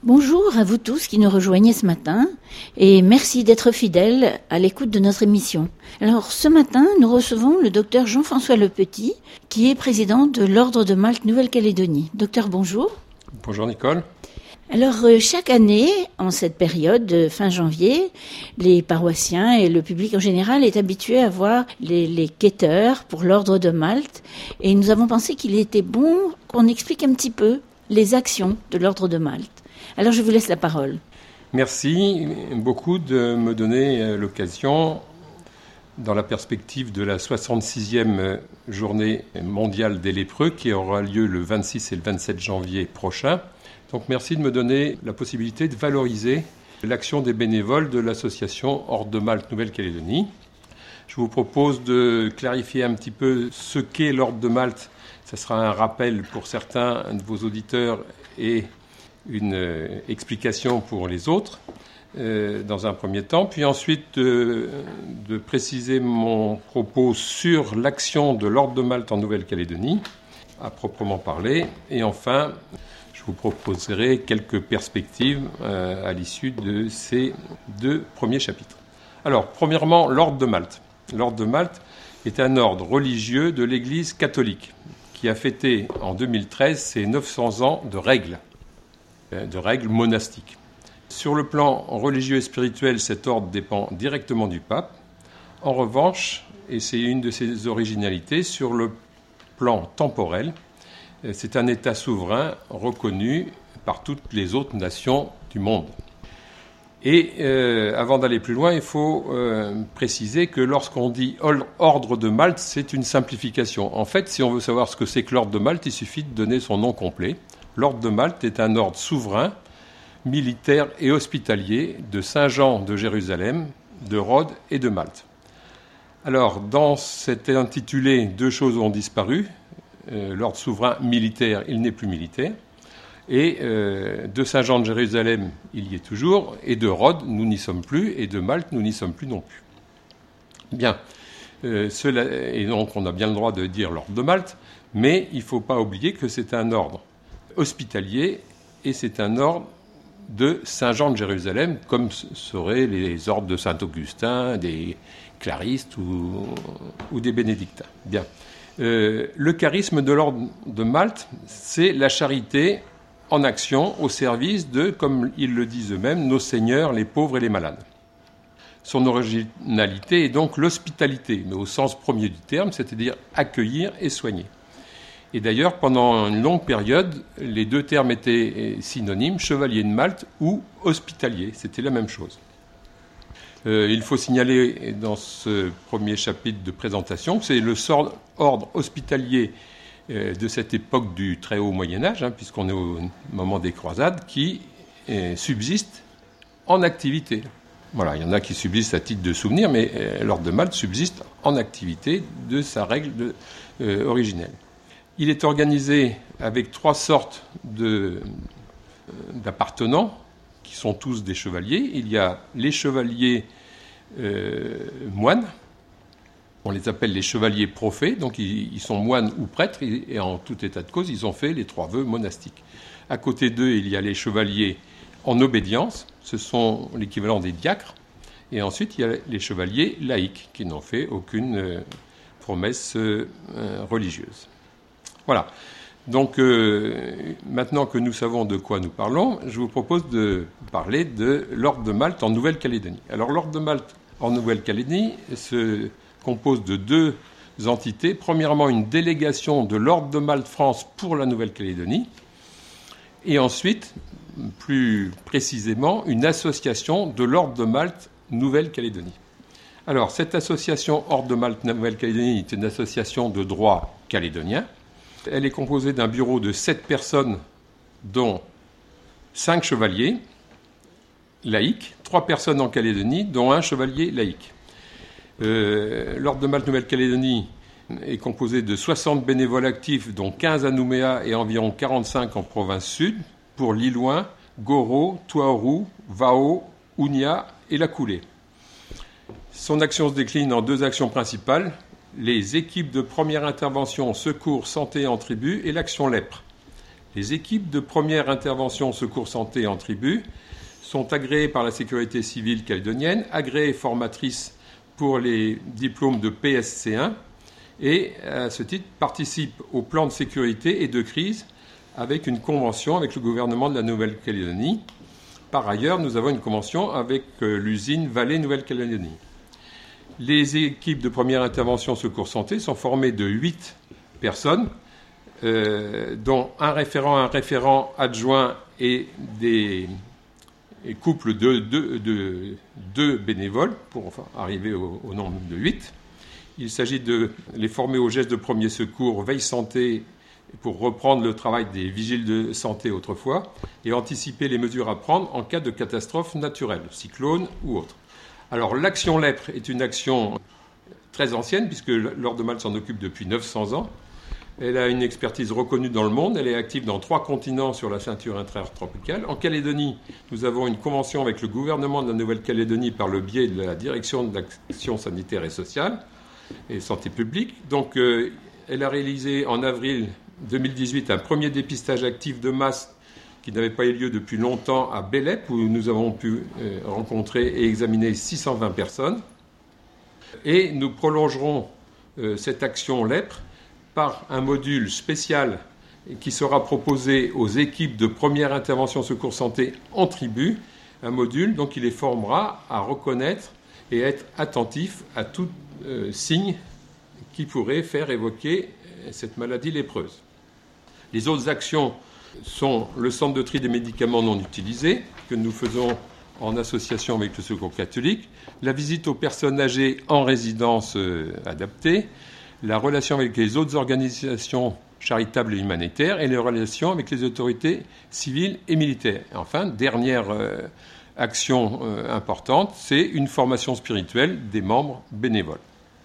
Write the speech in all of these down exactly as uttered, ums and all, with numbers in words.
Bonjour à vous tous qui nous rejoignez ce matin et merci d'être fidèles à l'écoute de notre émission. Alors ce matin, nous recevons le docteur Jean-François Lepetit qui est président de l'Ordre de Malte Nouvelle-Calédonie. Docteur, bonjour. Bonjour Nicole. Alors chaque année, en cette période de fin janvier, les paroissiens et le public en général est habitué à voir les, les quêteurs pour l'Ordre de Malte et nous avons pensé qu'il était bon qu'on explique un petit peu les actions de l'Ordre de Malte. Alors je vous laisse la parole. Merci beaucoup de me donner l'occasion, dans la perspective de la soixante-sixième journée mondiale des lépreux qui aura lieu le vingt-six et le vingt-sept janvier prochain. Donc merci de me donner la possibilité de valoriser l'action des bénévoles de l'association Ordre de Malte Nouvelle-Calédonie. Je vous propose de clarifier un petit peu ce qu'est l'Ordre de Malte. Ce sera un rappel pour certains de vos auditeurs et une euh, explication pour les autres euh, dans un premier temps, puis ensuite euh, de préciser mon propos sur l'action de l'Ordre de Malte en Nouvelle-Calédonie, à proprement parler, et enfin je vous proposerai quelques perspectives euh, à l'issue de ces deux premiers chapitres. Alors, premièrement, l'Ordre de Malte. L'Ordre de Malte est un ordre religieux de l'Église catholique qui a fêté en deux mille treize ses neuf cents ans de règles. de règles monastiques. Sur le plan religieux et spirituel, cet ordre dépend directement du pape. En revanche, et c'est une de ses originalités, sur le plan temporel, c'est un État souverain reconnu par toutes les autres nations du monde. Et euh, avant d'aller plus loin, il faut euh, préciser que lorsqu'on dit Ordre de Malte, c'est une simplification. En fait, si on veut savoir ce que c'est que l'Ordre de Malte, il suffit de donner son nom complet. L'Ordre de Malte est un ordre souverain, militaire et hospitalier de Saint-Jean de Jérusalem, de Rhodes et de Malte. Alors, dans cet intitulé, deux choses ont disparu. Euh, l'ordre souverain militaire, il n'est plus militaire. Et euh, de Saint-Jean de Jérusalem, il y est toujours. Et de Rhodes, nous n'y sommes plus. Et de Malte, nous n'y sommes plus non plus. Bien. Euh, cela, et donc, on a bien le droit de dire l'Ordre de Malte. Mais il ne faut pas oublier que c'est un ordre hospitalier, et c'est un ordre de Saint-Jean de Jérusalem, comme seraient les ordres de Saint-Augustin, des claristes ou, ou des bénédictins. Bien. Euh, le charisme de l'Ordre de Malte, c'est la charité en action au service de, comme ils le disent eux-mêmes, nos seigneurs, les pauvres et les malades. Son originalité est donc l'hospitalité, mais au sens premier du terme, c'est-à-dire accueillir et soigner. Et d'ailleurs, pendant une longue période, les deux termes étaient synonymes, chevalier de Malte ou hospitalier. C'était la même chose. Euh, il faut signaler dans ce premier chapitre de présentation que c'est le ordre hospitalier euh, de cette époque du très haut Moyen-Âge, hein, puisqu'on est au moment des croisades, qui euh, subsiste en activité. Voilà, il y en a qui subsistent à titre de souvenir, mais euh, l'ordre de Malte subsiste en activité de sa règle de, euh, originelle. Il est organisé avec trois sortes de, euh, d'appartenants, qui sont tous des chevaliers. Il y a les chevaliers euh, moines, on les appelle les chevaliers prophètes, donc ils, ils sont moines ou prêtres, et, et en tout état de cause, ils ont fait les trois vœux monastiques. À côté d'eux, il y a les chevaliers en obédience, ce sont l'équivalent des diacres, et ensuite il y a les chevaliers laïcs, qui n'ont fait aucune euh, promesse euh, religieuse. Voilà. Donc, euh, maintenant que nous savons de quoi nous parlons, je vous propose de parler de l'Ordre de Malte en Nouvelle-Calédonie. Alors, l'Ordre de Malte en Nouvelle-Calédonie se compose de deux entités. Premièrement, une délégation de l'Ordre de Malte France pour la Nouvelle-Calédonie. Et ensuite, plus précisément, une association de l'Ordre de Malte Nouvelle-Calédonie. Alors, cette association Ordre de Malte Nouvelle-Calédonie est une association de droit calédonien. Elle est composée d'un bureau de sept personnes, dont cinq chevaliers laïcs, trois personnes en Calédonie, dont un chevalier laïque. Euh, L'Ordre de Malte Nouvelle-Calédonie est composé de soixante bénévoles actifs, dont quinze à Nouméa et environ quarante-cinq en province sud, pour Lilouin, Goro, Touaourou, Vao, Ounia et La Coulée. Son action se décline en deux actions principales, les équipes de première intervention, secours, santé en tribu et l'action lèpre. Les équipes de première intervention secours santé en tribu sont agréées par la sécurité civile calédonienne, agréées formatrices pour les diplômes de P S C un et, à ce titre, participent au plan de sécurité et de crise avec une convention avec le gouvernement de la Nouvelle-Calédonie. Par ailleurs, nous avons une convention avec l'usine Vallée Nouvelle-Calédonie. Les équipes de première intervention secours santé sont formées de huit personnes, euh, dont un référent, un référent adjoint et des et couples de deux de, de bénévoles pour enfin, arriver au, au nombre de huit. Il s'agit de les former aux gestes de premier secours, veille santé, pour reprendre le travail des vigiles de santé autrefois et anticiper les mesures à prendre en cas de catastrophe naturelle, cyclone ou autre. Alors l'action lèpre est une action très ancienne puisque l'Ordre de Malte s'en occupe depuis neuf cents ans. Elle a une expertise reconnue dans le monde. Elle est active dans trois continents sur la ceinture intertropicale. En Calédonie, nous avons une convention avec le gouvernement de la Nouvelle-Calédonie par le biais de la Direction de l'action sanitaire et sociale et santé publique. Donc euh, elle a réalisé en avril deux mille dix-huit un premier dépistage actif de masse qui n'avait pas eu lieu depuis longtemps à Bélep, où nous avons pu euh, rencontrer et examiner six cent vingt personnes. Et nous prolongerons euh, cette action lèpre par un module spécial qui sera proposé aux équipes de première intervention secours santé en tribu, un module donc qui les formera à reconnaître et à être attentifs à tout euh, signe qui pourrait faire évoquer cette maladie lépreuse. Les autres actions sont le centre de tri des médicaments non utilisés, que nous faisons en association avec le Secours catholique, la visite aux personnes âgées en résidence euh, adaptée, la relation avec les autres organisations charitables et humanitaires et les relations avec les autorités civiles et militaires. Et enfin, dernière euh, action euh, importante, c'est une formation spirituelle des membres bénévoles.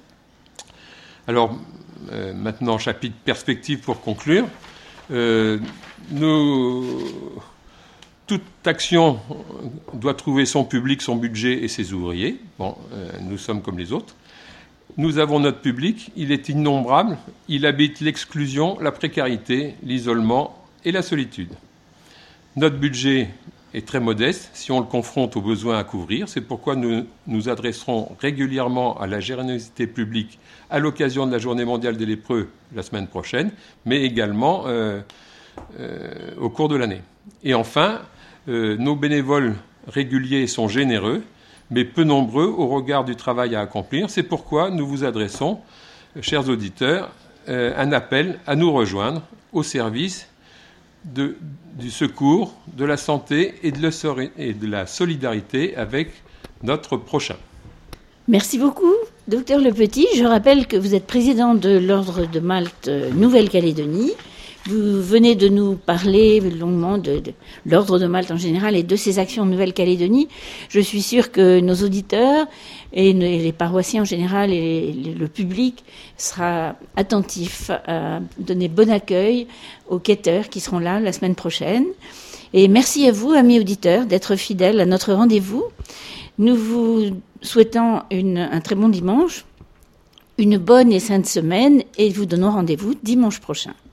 Alors, euh, maintenant, chapitre perspective pour conclure. Euh, nous, toute action doit trouver son public, son budget et ses ouvriers. Bon, euh, nous sommes comme les autres. Nous avons notre public, il est innombrable, il habite l'exclusion, la précarité, l'isolement et la solitude. Notre budget est très modeste si on le confronte aux besoins à couvrir. C'est pourquoi nous nous adresserons régulièrement à la générosité publique à l'occasion de la Journée mondiale des lépreux la semaine prochaine, mais également euh, euh, au cours de l'année. Et enfin, euh, nos bénévoles réguliers sont généreux, mais peu nombreux au regard du travail à accomplir. C'est pourquoi nous vous adressons, chers auditeurs, euh, un appel à nous rejoindre au service de, du secours, de la santé et de, le, et de la solidarité avec notre prochain. Merci beaucoup, docteur Lepetit. Je rappelle que vous êtes président de l'Ordre de Malte Nouvelle-Calédonie. Vous venez de nous parler longuement de, de l'Ordre de Malte en général et de ses actions en Nouvelle-Calédonie. Je suis sûre que nos auditeurs et les paroissiens en général et le public sera attentif à donner bon accueil aux quêteurs qui seront là la semaine prochaine. Et merci à vous, amis auditeurs, d'être fidèles à notre rendez-vous. Nous vous souhaitons une, un très bon dimanche, une bonne et sainte semaine et vous donnons rendez-vous dimanche prochain.